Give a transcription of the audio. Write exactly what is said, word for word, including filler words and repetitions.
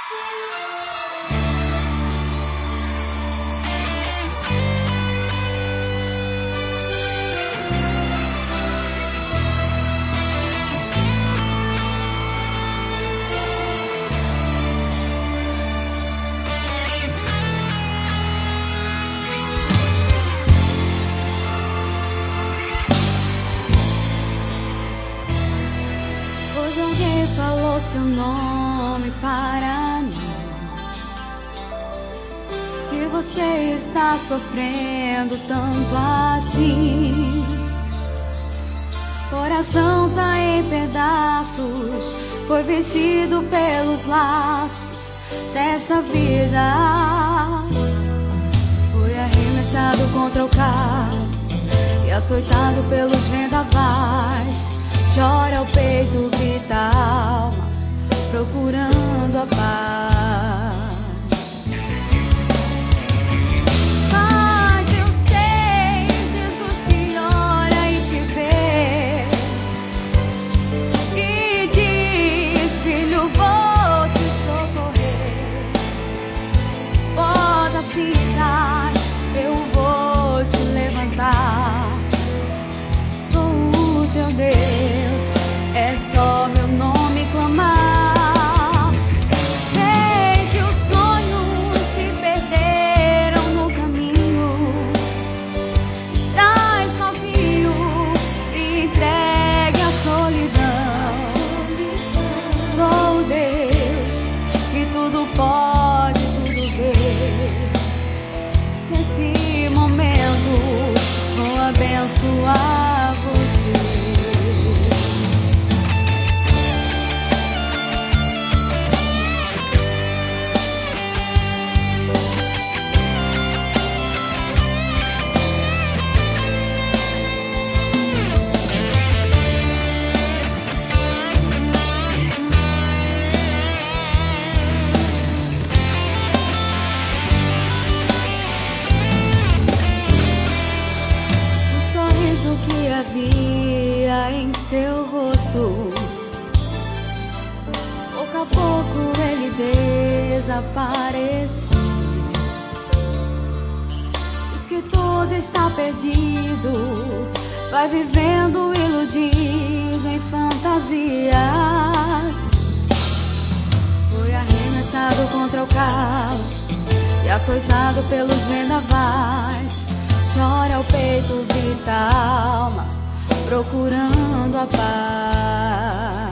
Hoje alguém falou seu nome para mim, que você está sofrendo tanto assim. Coração tá em pedaços, foi vencido pelos laços dessa vida. Foi arremessado contra o caos e açoitado pelos vendavais. Chora o peito, grita a alma, procurando a paz. Mas eu sei, Jesus te olha e te vê e diz: filho, vou te socorrer. Pode cidade, eu vou te levantar. Sou o teu Deus, é só meu nome clamar. Sei que os sonhos se perderam no caminho. Estás sozinho e entregue à solidão. Sou Deus que tudo pode, tudo vê. Nesse momento vou abençoar você. Que havia em seu rosto, pouco a pouco ele desapareceu. Diz que tudo está perdido, vai vivendo iludido em fantasias. Foi arremessado contra o caos e açoitado pelos vendavais. Chora o peito, grita a alma, procurando a paz.